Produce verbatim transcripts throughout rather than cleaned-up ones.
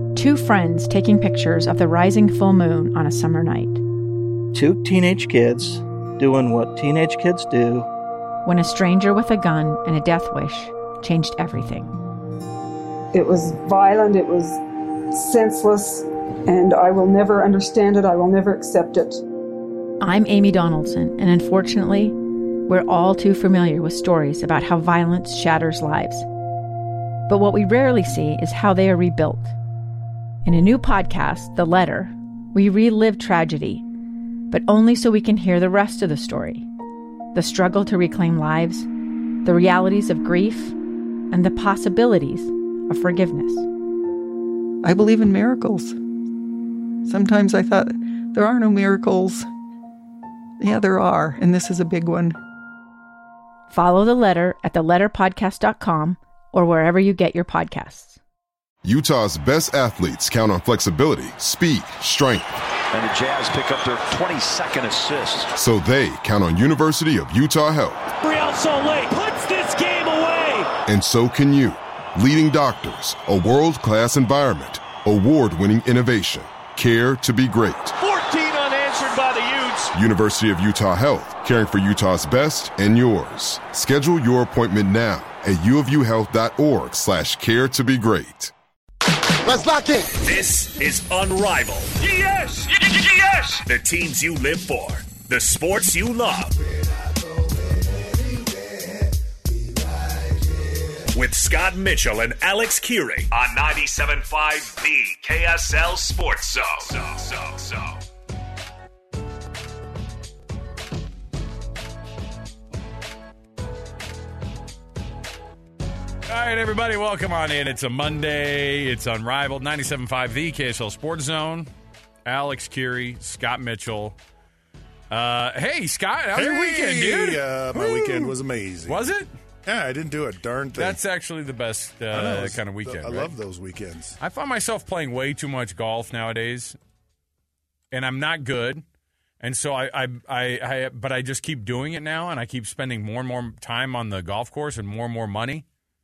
Two friends taking pictures of the rising full moon on a summer night. Two teenage kids doing what teenage kids do. When a stranger with a gun and a death wish changed everything. It was violent, it was senseless, and I will never understand it, I will never accept it. I'm Amy Donaldson, and unfortunately, we're all too familiar with stories about how violence shatters lives. But what we rarely see is how they are rebuilt. In a new podcast, The Letter, we relive tragedy, but only so we can hear the rest of the story. The struggle to reclaim lives, the realities of grief, and the possibilities of forgiveness. I believe in miracles. Sometimes I thought, there are no miracles. Yeah, there are, and this is a big one. Follow The Letter at the letter podcast dot com or wherever you get your podcasts. Utah's best athletes count on flexibility, speed, strength. And the Jazz pick up their twenty-second assist. So they count on University of Utah Health. Real Soleil puts this game away. And so can you. Leading doctors, a world-class environment, award-winning innovation, care to be great. fourteen unanswered by the Utes. University of Utah Health, caring for Utah's best and yours. Schedule your appointment now at uofuhealth.org slash care to be great. Let's lock in. This is Unrivaled. Yes! Yes! The teams you live for. The sports you love. With Scott Mitchell and Alex Curie on ninety-seven point five The K S L Sports Zone. So, so, so. All right, everybody, welcome on in. It's a Monday. It's Unrivaled. ninety-seven point five The K S L Sports Zone. Alex Curie, Scott Mitchell. Uh, hey, Scott, how was hey, your weekend, dude? Uh, my Woo. weekend was amazing. Was it? Yeah, I didn't do a darn thing. That's actually the best uh, kind of weekend. I right? love those weekends. I find myself playing way too much golf nowadays, and I'm not good. And so I, I, I, I, but I just keep doing it now, and I keep spending more and more time on the golf course and more and more money.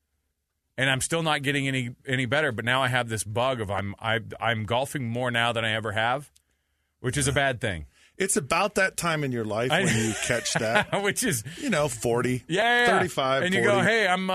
And I'm still not getting any any better. But now I have this bug of I'm I, I'm golfing more now than I ever have, which is a bad thing. It's about that time in your life I, when you catch that, which is you know forty, yeah, yeah, thirty-five, and you forty. go, hey, I'm,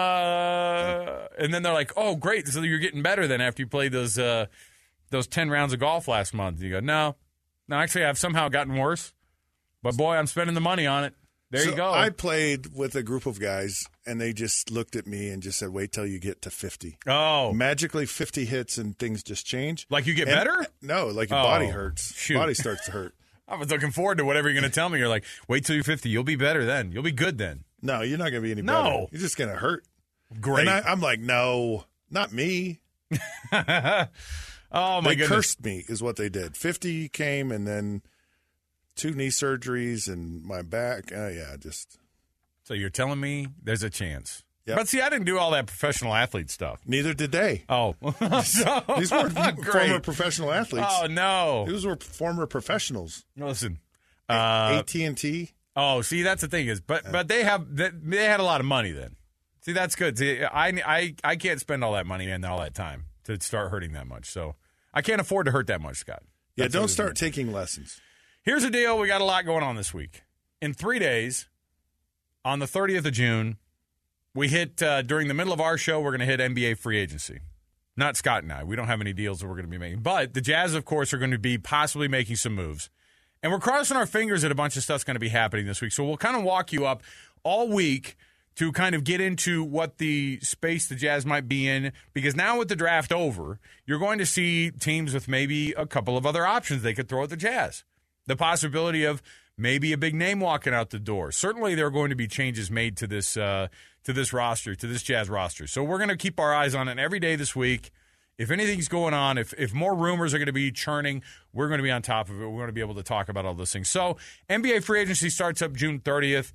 uh, and then they're like, oh, great, so you're getting better then after you played those uh, those ten rounds of golf last month. And you go, no, no, actually, I've somehow gotten worse, but boy, I'm spending the money on it. There so you go. I played with a group of guys, and they just looked at me and just said, wait till you get to fifty. Oh. Magically, fifty hits, and things just change. Like you get and, better? No, like your oh, body hurts. Shoot. Body starts to hurt. I was looking forward to whatever you're going to tell me. You're like, wait till you're fifty. You'll be better then. You'll be good then. No, you're not going to be any no. better. You're just going to hurt. Great. And I, I'm like, no, not me. oh, my they goodness. cursed me is what they did. fifty came, and then two knee surgeries and my back. Uh, yeah, just... So you're telling me there's a chance. Yep. But see, I didn't do all that professional athlete stuff. Neither did they. Oh. so, These were great. former professional athletes. Oh, no. These were former professionals. Listen. Uh, A T and T. Oh, see, that's the thing is, but but they have they had a lot of money then. See, that's good. See, I, I, I can't spend all that money and all that time to start hurting that much. So I can't afford to hurt that much, Scott. Yeah, That's don't start taking lessons. Here's the deal. We got a lot going on this week. In three days, on the thirtieth of June, we hit, uh, during the middle of our show, we're going to hit N B A free agency. Not Scott and I. We don't have any deals that we're going to be making. But the Jazz, of course, are going to be possibly making some moves. And we're crossing our fingers that a bunch of stuff's going to be happening this week. So we'll kind of walk you up all week to kind of get into what the space the Jazz might be in. Because now with the draft over, you're going to see teams with maybe a couple of other options they could throw at the Jazz. The possibility of maybe a big name walking out the door. Certainly there are going to be changes made to this uh, to this roster, to this Jazz roster. So we're going to keep our eyes on it every day this week. If anything's going on, if if more rumors are going to be churning, we're going to be on top of it. We're going to be able to talk about all those things. So N B A free agency starts up June thirtieth.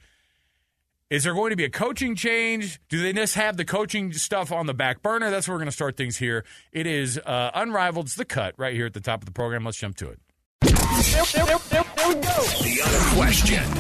Is there going to be a coaching change? Do they just have the coaching stuff on the back burner? That's where we're going to start things here. It is uh, Unrivaled. It's the cut right here at the top of the program. Let's jump to it. There, there, there, there we go. The unquestioned.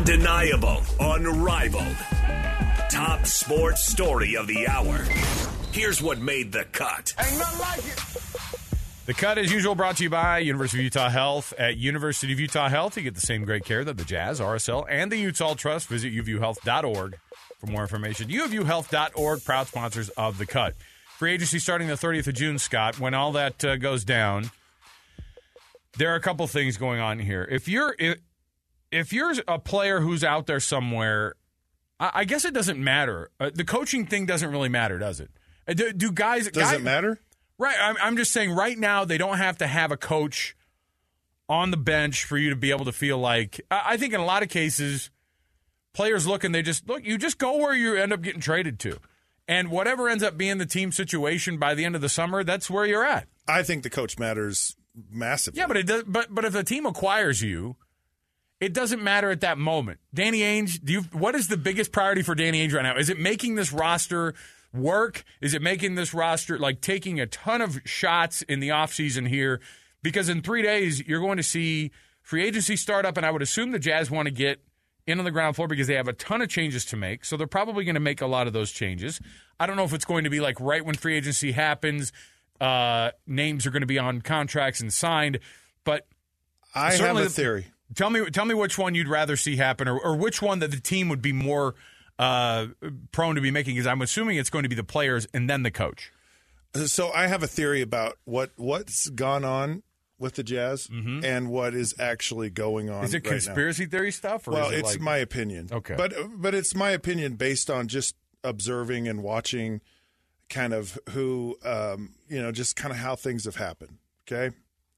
Undeniable. Unrivaled. Top sports story of the hour. Here's what made the cut. Ain't nothing like it. The cut, as usual, brought to you by University of Utah Health. At University of Utah Health, you get the same great care that the Jazz, R S L, and the Utah Trust. Visit u of u health dot org for more information. u of u health dot org, proud sponsors of the cut. Free agency starting the thirtieth of June, Scott. When all that uh, goes down, there are a couple things going on here. If you're if, if you're a player who's out there somewhere, I, I guess it doesn't matter. Uh, the coaching thing doesn't really matter, does it? Uh, do, do guys does guys, it matter? Right. I'm, I'm just saying right now they don't have to have a coach on the bench for you to be able to feel like. I, I think in a lot of cases, players look and they just look. You just go where you end up getting traded to. And whatever ends up being the team situation by the end of the summer, that's where you're at. I think the coach matters massively. Yeah, but it does. But but if a team acquires you, it doesn't matter at that moment. Danny Ainge, do you? What is the biggest priority for Danny Ainge right now? Is it making this roster work? Is it making this roster like taking a ton of shots in the offseason here? Because in three days you're going to see free agency start up, and I would assume the Jazz want to get in on the ground floor because they have a ton of changes to make. So they're probably going to make a lot of those changes. I don't know if it's going to be like right when free agency happens, uh, names are going to be on contracts and signed. But I have a theory. Tell me, tell me which one you'd rather see happen, or, or which one that the team would be more uh, prone to be making. Because I'm assuming it's going to be the players and then the coach. So I have a theory about what what's gone on with the Jazz mm-hmm. and what is actually going on. Is it right conspiracy now. theory stuff? Or well, is it it's like... my opinion. Okay, but but it's my opinion based on just observing and watching, kind of who um, you know, just kind of how things have happened. Okay,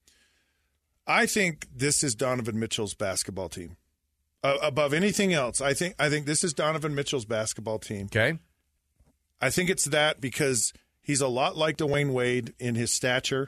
I think this is Donovan Mitchell's basketball team uh, above anything else. I think I think this is Donovan Mitchell's basketball team. Okay, I think it's that because he's a lot like Dwayne Wade in his stature.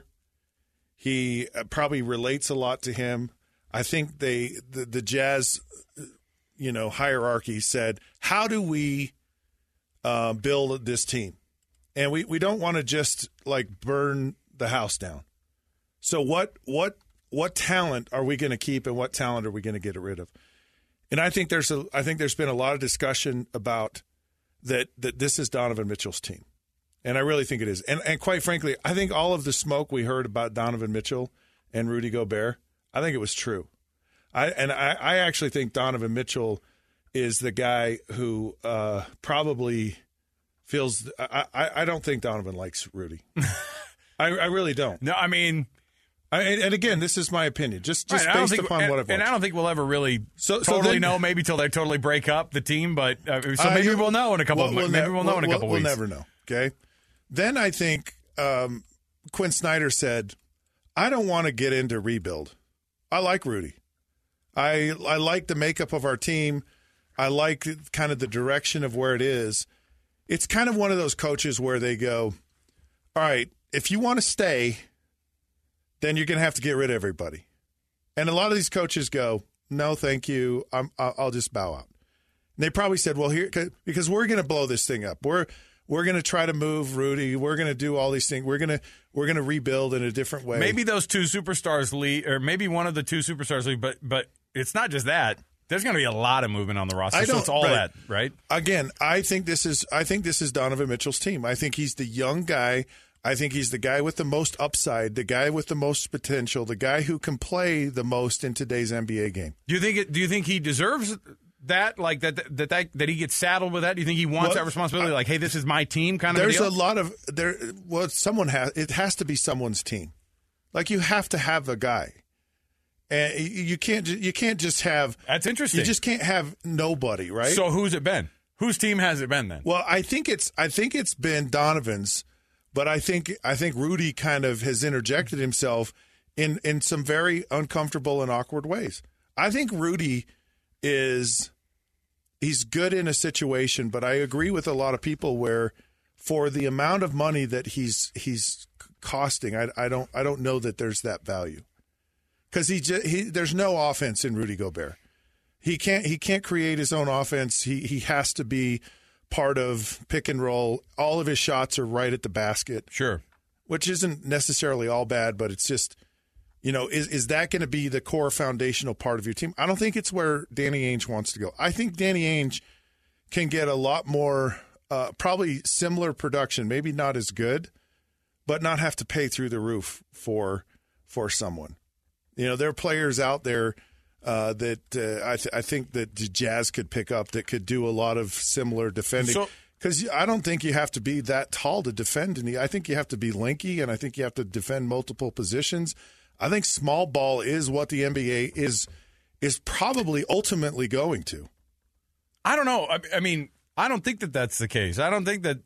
He probably relates a lot to him. I think they the, the Jazz, you know, hierarchy said, how do we uh, build this team? And we, we don't want to just like burn the house down. So what what what talent are we going to keep and what talent are we going to get rid of? And I think there's a I think there's been a lot of discussion about that that this is Donovan Mitchell's team. And I really think it is. And and quite frankly, I think all of the smoke we heard about Donovan Mitchell and Rudy Gobert, I think it was true. I and I, I actually think Donovan Mitchell is the guy who uh, probably feels I, I, I don't think Donovan likes Rudy. I, I really don't. No, I mean I, and again, this is my opinion, just just right, based think, upon and, what I've watched. And I don't think we'll ever really so, totally so then, know, maybe till they totally break up the team. But uh, so maybe uh, we'll know in a couple. We'll, of we'll maybe ne- we'll know we'll, in a couple we'll, weeks. We'll never know. Okay. Then I think um, Quinn Snyder said, "I don't want to get into rebuild. I like Rudy. I I like the makeup of our team. I like kind of the direction of where it is. It's kind of one of those coaches where they go, all right, if you want to stay, then you're going to have to get rid of everybody. And a lot of these coaches go, no, thank you. I'm, I'll just bow out. And they probably said, well, here, because we're going to blow this thing up. We're we're going to try to move Rudy. We're going to do all these things. We're going to we're going to rebuild in a different way. Maybe those two superstars leave, or maybe one of the two superstars leave. But but it's not just that. There's going to be a lot of movement on the roster. I don't, so it's all right. that, right? Again, I think this is I think this is Donovan Mitchell's team. I think he's the young guy. I think he's the guy with the most upside, the guy with the most potential, the guy who can play the most in today's N B A game. Do you think it, do you think he deserves that? Like that that that, that he gets saddled with that? Do you think he wants well, that responsibility? I, like, hey, this is my team, kind of. There's a, deal? a lot of there. Well, someone has. It has to be someone's team. Like you have to have a guy, and you can't. You can't just have. That's interesting. You just can't have nobody, right? So who's it been? Whose team has it been then? Well, I think it's. I think it's been Donovan's. But I think I think Rudy kind of has interjected himself in, in some very uncomfortable and awkward ways. I think Rudy is he's good in a situation, but I agree with a lot of people where for the amount of money that he's he's costing, I, I don't I don't know that there's that value because he, just, he there's no offense in Rudy Gobert. He can't he can't create his own offense. He he has to be part of pick and roll. All of his shots are right at the basket. Sure. Which isn't necessarily all bad, but it's just, you know, is is that going to be the core foundational part of your team? I don't think it's where Danny Ainge wants to go. I think Danny Ainge can get a lot more uh, probably similar production, maybe not as good, but not have to pay through the roof for for someone. You know, there are players out there uh, that uh, I, th- I think that the Jazz could pick up that could do a lot of similar defending. Because I don't think you have to be that tall to defend. Any, I think you have to be lanky, and I think you have to defend multiple positions. I think small ball is what the N B A is is probably ultimately going to. I don't know. I, I mean, I don't think that that's the case. I don't think that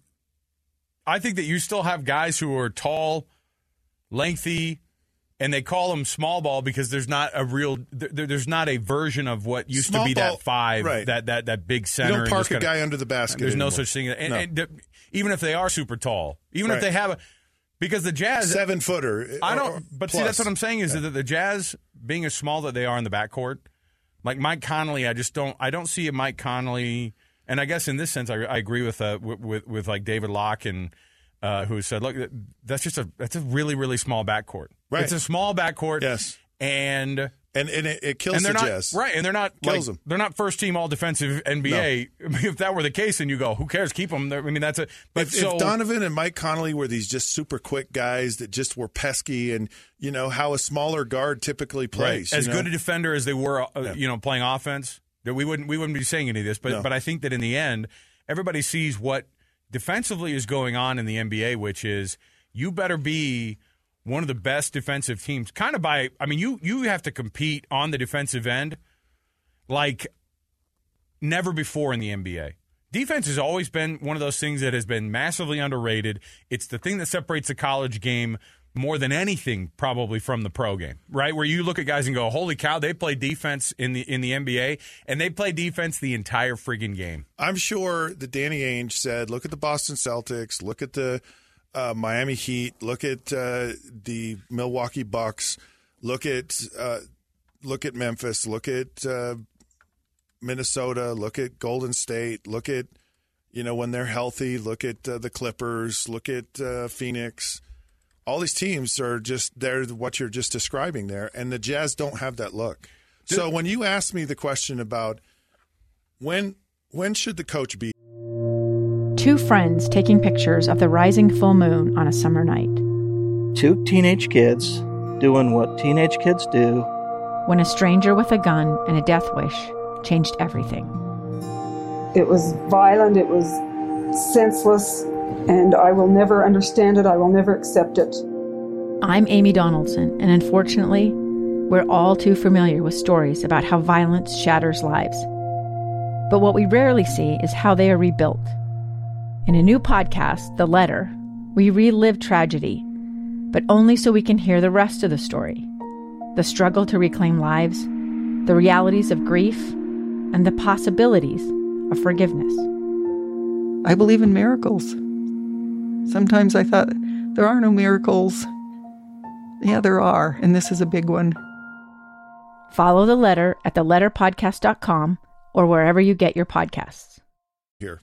– I think that you still have guys who are tall, lengthy, and they call them small ball because there's not a real there, – there's not a version of what used small to be ball, that five, right. that, that that big center. You don't park a kinda, guy under the basket There's anymore. no such thing. And, no. and, and even if they are super tall, even right. if they have a – because the Jazz – Seven-footer. I don't – but plus. see, that's what I'm saying is yeah. that the Jazz, being as small that they are in the backcourt, like Mike Conley, I just don't – I don't see a Mike Conley – and I guess in this sense, I, I agree with, uh, with with with like David Locke and uh, who said, look, that's just a that's a really really small backcourt. Right, it's a small backcourt. Yes, and and and it, it kills and they're the not, Jazz. Right, and they're not kills like, them. They're not first team all defensive N B A. No. I mean, if that were the case, then you go, who cares? Keep them. They're, I mean, that's a. But if, so, if Donovan and Mike Conley were these just super quick guys that just were pesky, and you know how a smaller guard typically plays, right. as you know? good a defender as they were, uh, yeah. you know, playing offense. We wouldn't we wouldn't be saying any of this, but no. but I think that in the end, everybody sees what defensively is going on in the N B A, which is you better be one of the best defensive teams. Kind of by, I mean, you you have to compete on the defensive end like never before in the N B A. Defense has always been one of those things that has been massively underrated. It's the thing that separates the college game more than anything probably from the pro game, right? Where you look at guys and go, holy cow, they play defense in the in the N B A, and they play defense the entire friggin' game. I'm sure that Danny Ainge said, look at the Boston Celtics, look at the uh, Miami Heat, look at uh, the Milwaukee Bucks, look at uh, look at Memphis, look at uh, Minnesota, look at Golden State, look at, you know, when they're healthy, look at uh, the Clippers, look at uh, Phoenix. All these teams are just, they're what you're just describing there, and the Jazz don't have that look. So when you ask me the question about when when should the coach be? Two friends taking pictures of the rising full moon on a summer night. Two teenage kids doing what teenage kids do. When a stranger with a gun and a death wish changed everything. It was violent, it was senseless, and I will never understand it. I will never accept it. I'm Amy Donaldson, and unfortunately, we're all too familiar with stories about how violence shatters lives. But what we rarely see is how they are rebuilt. In a new podcast, The Letter, we relive tragedy, but only so we can hear the rest of the story. The struggle to reclaim lives, the realities of grief, and the possibilities of forgiveness. I believe in miracles. Sometimes I thought, there are no miracles. Yeah, there are, and this is a big one. Follow The Letter at the letter podcast dot com or wherever you get your podcasts. Here.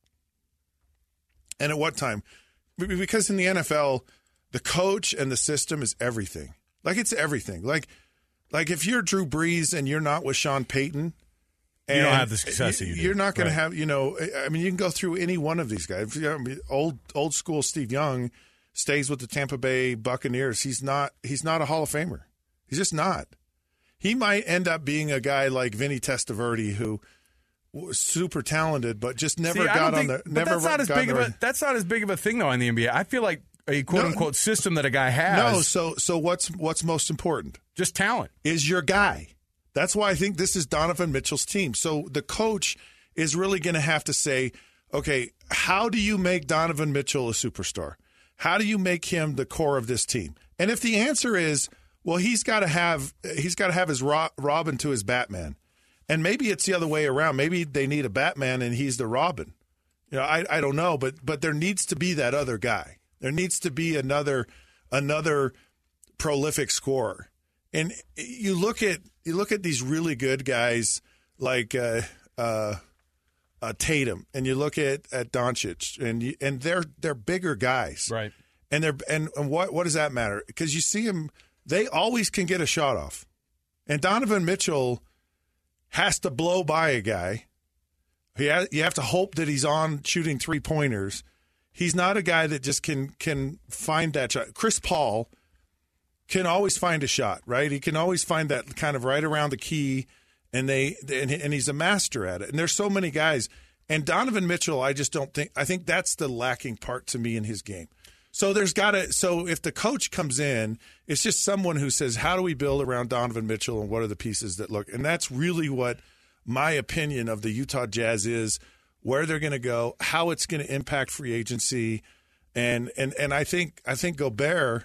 And at what time? Because in the N F L, the coach and the system is everything. Like, it's everything. Like, like if you're Drew Brees and you're not with Sean Payton, and you don't have the success that you do. You're not going right. to have, you know, I mean, you can go through any one of these guys. I mean, old old school Steve Young stays with the Tampa Bay Buccaneers. He's not he's not a Hall of Famer. He's just not. He might end up being a guy like Vinny Testaverde, who was super talented, but just never See, got on think, the. But never that's not as big of a. That's not as big of a thing though in the N B A. I feel like a quote unquote no, system that a guy has. No, so so what's what's most important? Just talent. Is your guy. That's why I think this is Donovan Mitchell's team. So the coach is really going to have to say, okay, how do you make Donovan Mitchell a superstar? How do you make him the core of this team? And if the answer is, well, he's got to have he's got to have his Robin to his Batman, and maybe it's the other way around. Maybe they need a Batman and he's the Robin. You know, I I don't know, but but there needs to be that other guy. There needs to be another another prolific scorer. And you look at you look at these really good guys like uh, uh, uh, Tatum, and you look at at Doncic, and you, and they're they're bigger guys, right? And they're and, and what what does that matter? Because you see them, they always can get a shot off, and Donovan Mitchell has to blow by a guy He ha- you have to hope that he's on shooting three pointers. He's not a guy that just can can find that shot. Chris Paul can always find a shot, right? He can always find that kind of right around the key, and they and, and he's a master at it. And there's so many guys. And Donovan Mitchell, I just don't think – I think that's the lacking part to me in his game. So there's got to – so if the coach comes in, it's just someone who says, how do we build around Donovan Mitchell and what are the pieces that look – and that's really what my opinion of the Utah Jazz is, where they're going to go, how it's going to impact free agency. And and and I think I think Gobert,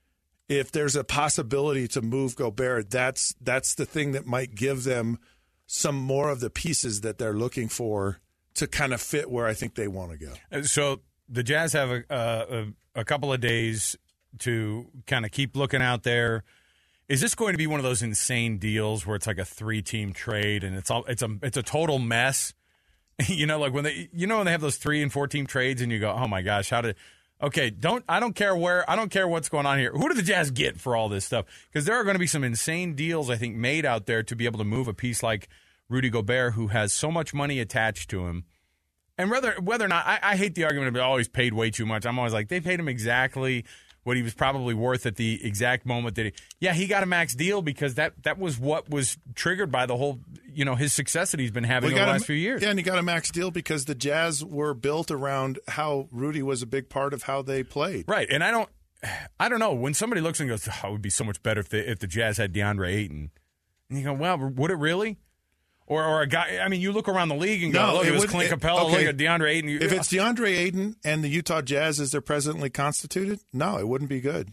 if there's a possibility to move Gobert, that's that's the thing that might give them some more of the pieces that they're looking for to kind of fit where I think they want to go. So the Jazz have a, a, a couple of days to kind of keep looking out there. Is this going to be one of those insane deals where it's like a three-team trade and it's all it's a it's a total mess? You know, like when they you know when they have those three and four-team trades and you go, oh my gosh, how did? Okay, don't I don't care where I don't care what's going on here. Who do the Jazz get for all this stuff? Because there are going to be some insane deals I think made out there to be able to move a piece like Rudy Gobert, who has so much money attached to him. And whether whether or not, I, I hate the argument of always paid way too much. I'm always like, they paid him exactly what he was probably worth at the exact moment that he, yeah, he got a max deal because that, that was what was triggered by the whole, you know, his success that he's been having well, over the last a, few years. Yeah, and he got a max deal because the Jazz were built around how Rudy was a big part of how they played. Right, and I don't, I don't know, when somebody looks and goes, oh, it would be so much better if the, if the Jazz had DeAndre Ayton. And you go, well, would it really? Or, or a guy. I mean, you look around the league and go, no, "Look, it, it was Clint it, Capella. Okay. Look at DeAndre Ayton." If it's DeAndre Ayton and the Utah Jazz as they're presently constituted, no, it wouldn't be good.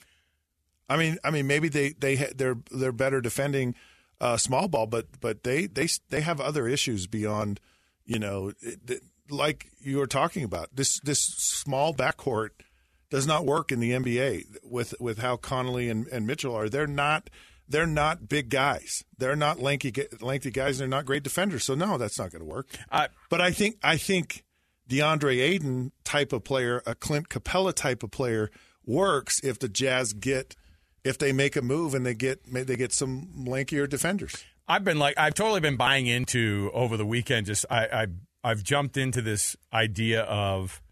I mean, I mean, maybe they they they're they're better defending uh, small ball, but but they they they have other issues beyond, you know, like you were talking about. This this small backcourt does not work in the N B A with with how Connolly and, and Mitchell are. They're not. They're not big guys. They're not lanky, lengthy guys. They're not great defenders. So no, that's not going to work. Uh, but I think I think DeAndre Ayton type of player, a Clint Capella type of player, works if the Jazz get if they make a move and they get they get some lankier defenders. I've been like I've totally been buying into over the weekend. Just I, I I've jumped into this idea of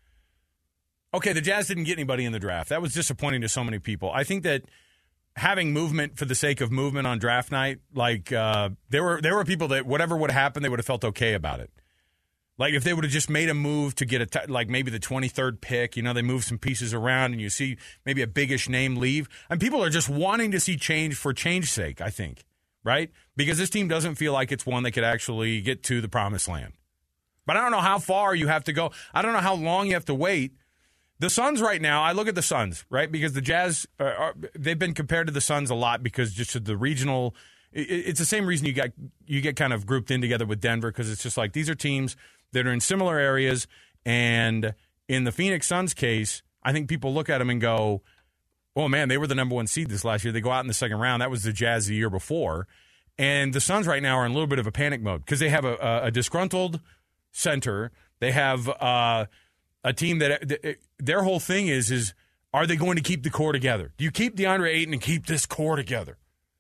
okay, the Jazz didn't get anybody in the draft. That was disappointing to so many people. I think that. Having movement for the sake of movement on draft night, like uh, there were there were people that whatever would happen, they would have felt okay about it. Like if they would have just made a move to get a t- like maybe the twenty-third pick, you know, they move some pieces around and you see maybe a biggish name leave, and people are just wanting to see change for change's sake. I think, right? Because this team doesn't feel like it's one that could actually get to the promised land. But I don't know how far you have to go. I don't know how long you have to wait. The Suns right now, I look at the Suns, right? Because the Jazz, are, are, they've been compared to the Suns a lot because just of the regional, it, it's the same reason you got you get kind of grouped in together with Denver because it's just like these are teams that are in similar areas. And in the Phoenix Suns case, I think people look at them and go, oh, man, they were the number one seed this last year. They go out in the second round. That was the Jazz the year before. And the Suns right now are in a little bit of a panic mode because they have a, a, a disgruntled center. They have uh, a team that – their whole thing is, is are they going to keep the core together? Do you keep DeAndre Ayton and keep this core together?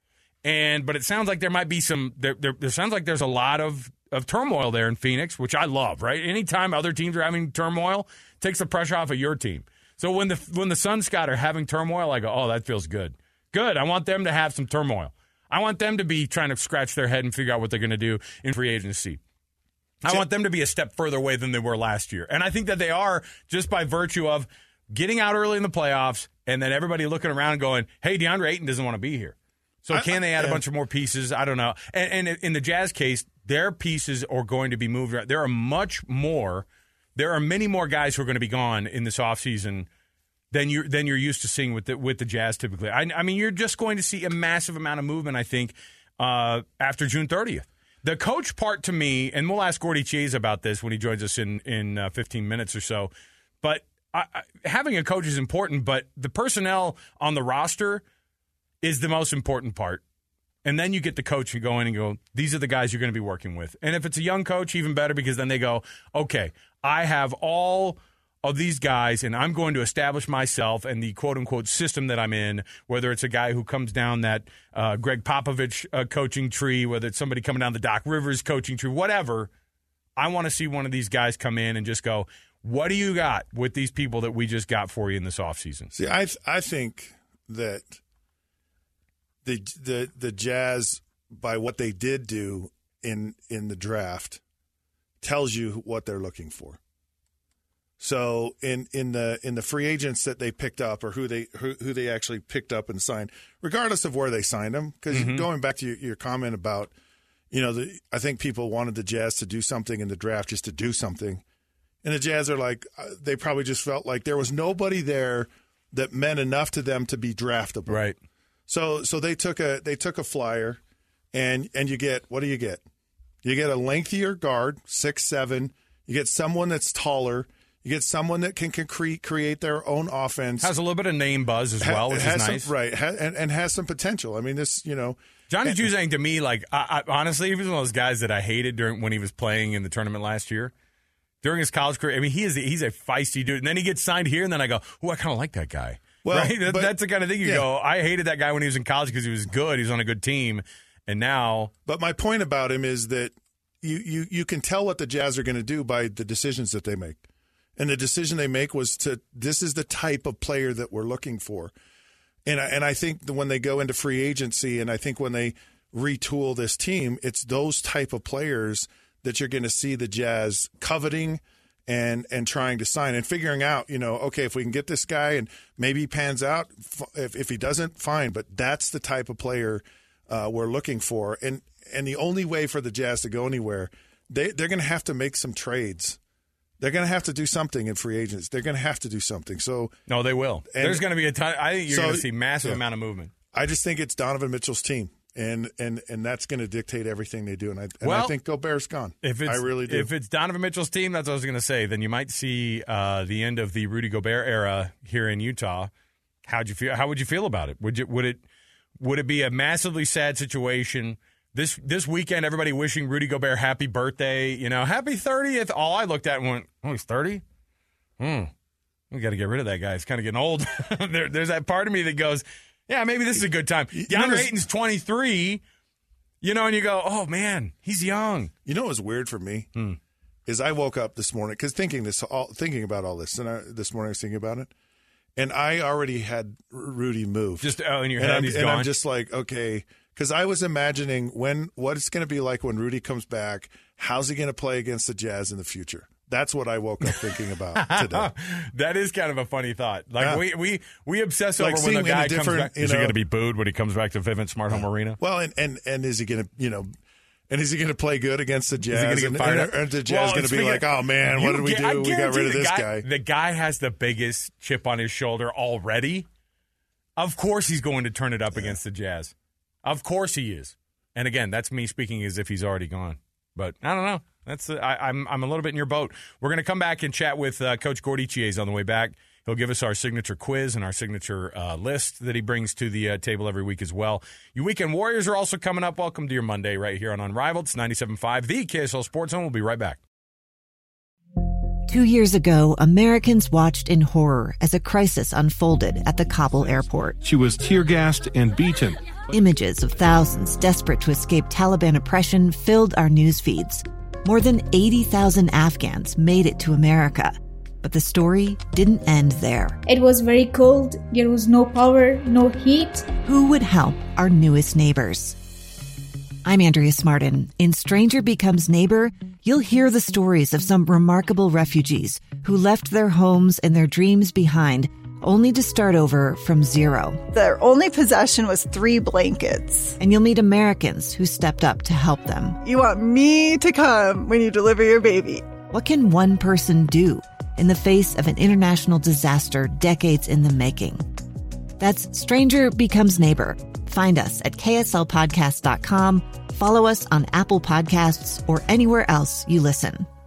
And but it sounds like there might be some there, there, there sounds like there's a lot of, of turmoil there in Phoenix, which I love, right? Anytime other teams are having turmoil, it takes the pressure off of your team. So when the when the Suns, Scott, are having turmoil, I go, oh, that feels good. Good. I want them to have some turmoil. I want them to be trying to scratch their head and figure out what they're going to do in free agency. I want them to be a step further away than they were last year. And I think that they are just by virtue of getting out early in the playoffs and then everybody looking around and going, hey, DeAndre Ayton doesn't want to be here. So I, can they add I, a bunch of more pieces? I don't know. And, and in the Jazz case, their pieces are going to be moved around. There are much more. There are many more guys who are going to be gone in this offseason than you're, than you're used to seeing with the, with the Jazz typically. I, I mean, you're just going to see a massive amount of movement, I think, uh, after June thirtieth. The coach part to me, and we'll ask Gordy Chase about this when he joins us in, in uh, fifteen minutes or so, but I, I, having a coach is important, but the personnel on the roster is the most important part. And then you get the coach and go in and go, these are the guys you're going to be working with. And if it's a young coach, even better, because then they go, okay, I have all of these guys, and I'm going to establish myself and the quote-unquote system that I'm in, whether it's a guy who comes down that uh, Greg Popovich uh, coaching tree, whether it's somebody coming down the Doc Rivers coaching tree, whatever, I want to see one of these guys come in and just go, what do you got with these people that we just got for you in this offseason? See, I th- I think that the the the Jazz, by what they did do in in the draft, tells you what they're looking for. So in, in the in the free agents that they picked up, or who they who, who they actually picked up and signed, regardless of where they signed them, because mm-hmm. going back to your, your comment about, you know, the, I think people wanted the Jazz to do something in the draft just to do something, and the Jazz are like, they probably just felt like there was nobody there that meant enough to them to be draftable. Right. So so they took a they took a flyer, and and you get, what do you get? You get a lengthier guard, six seven. You get someone that's taller. You get someone that can, can cre- create their own offense. Has a little bit of name buzz as well, ha- which has is some, nice. Right, ha- and, and has some potential. I mean, this, you know. Johnny and, Juzang, to me, like, I, I, honestly, he was one of those guys that I hated during when he was playing in the tournament last year. During his college career, I mean, he is he's a feisty dude. And then he gets signed here, and then I go, oh, I kind of like that guy. Well, right? But, That's the kind of thing you yeah. go, I hated that guy when he was in college because he was good. He was on a good team. And now. But my point about him is that you, you, you can tell what the Jazz are going to do by the decisions that they make. And the decision they make was to, this is the type of player that we're looking for. And I, and I think that when they go into free agency, and I think when they retool this team, it's those type of players that you're going to see the Jazz coveting and and trying to sign and figuring out, you know, okay, if we can get this guy and maybe he pans out, if, if he doesn't, fine. But that's the type of player uh, we're looking for. And and the only way for the Jazz to go anywhere, they, they're going to have to make some trades. They're going to have to do something in free agents. They're going to have to do something. So no, they will. And there's going to be a ton. I think you're so, going to see massive yeah. amount of movement. I just think it's Donovan Mitchell's team, and and and that's going to dictate everything they do. And I and well, I think Gobert's gone. If it's, I really do. If it's Donovan Mitchell's team, that's what I was going to say. Then you might see uh, the end of the Rudy Gobert era here in Utah. How'd you feel? How would you feel about it? Would you would it would it be a massively sad situation? This this weekend, everybody wishing Rudy Gobert happy birthday, you know, happy thirtieth. All I looked at and went, oh, he's thirty? Hmm. We got to get rid of that guy. He's kind of getting old. there, there's that part of me that goes, yeah, maybe this is a good time. DeAndre Ayton's twenty-three, you know, and you go, oh, man, he's young. You know what was weird for me? Hmm. Is I woke up this morning, because thinking this, all, thinking about all this, and I, this morning I was thinking about it, and I already had Rudy move. Just oh, in your and head, I'm, he's and gone. I'm just like, okay. Because I was imagining when what it's going to be like when Rudy comes back. How's he going to play against the Jazz in the future? That's what I woke up thinking about today. That is kind of a funny thought. Like yeah. we, we we obsess like over when the guy comes back. You know, is he going to be booed when he comes back to Vivint Smart Home Arena? Well, and, and, and is he going to, you know, and is he going to play good against the Jazz? Is he get and, and, and the Jazz well, going to be like, oh man, what did we get, do? We got rid of this guy, guy. The guy has the biggest chip on his shoulder already. Of course, he's going to turn it up yeah. against the Jazz. Of course, he is. And again, that's me speaking as if he's already gone. But I don't know. That's uh, I, I'm I'm a little bit in your boat. We're going to come back and chat with uh, Coach Gordy Chiez on the way back. He'll give us our signature quiz and our signature uh, list that he brings to the uh, table every week as well. Your Weekend Warriors are also coming up. Welcome to your Monday right here on Unrivaled. It's ninety-seven point five, the K S L Sports Zone. We'll be right back. Two years ago, Americans watched in horror as a crisis unfolded at the Kabul airport. She was tear-gassed and beaten. Images of thousands desperate to escape Taliban oppression filled our news feeds. More than eighty thousand Afghans made it to America. But the story didn't end there. It was very cold. There was no power, no heat. Who would help our newest neighbors? I'm Andrea Smartin. In Stranger Becomes Neighbor, you'll hear the stories of some remarkable refugees who left their homes and their dreams behind, only to start over from zero. Their only possession was three blankets. And you'll meet Americans who stepped up to help them. You want me to come when you deliver your baby. What can one person do in the face of an international disaster decades in the making? That's Stranger Becomes Neighbor. Find us at K S L podcast dot com. Follow us on Apple Podcasts or anywhere else you listen.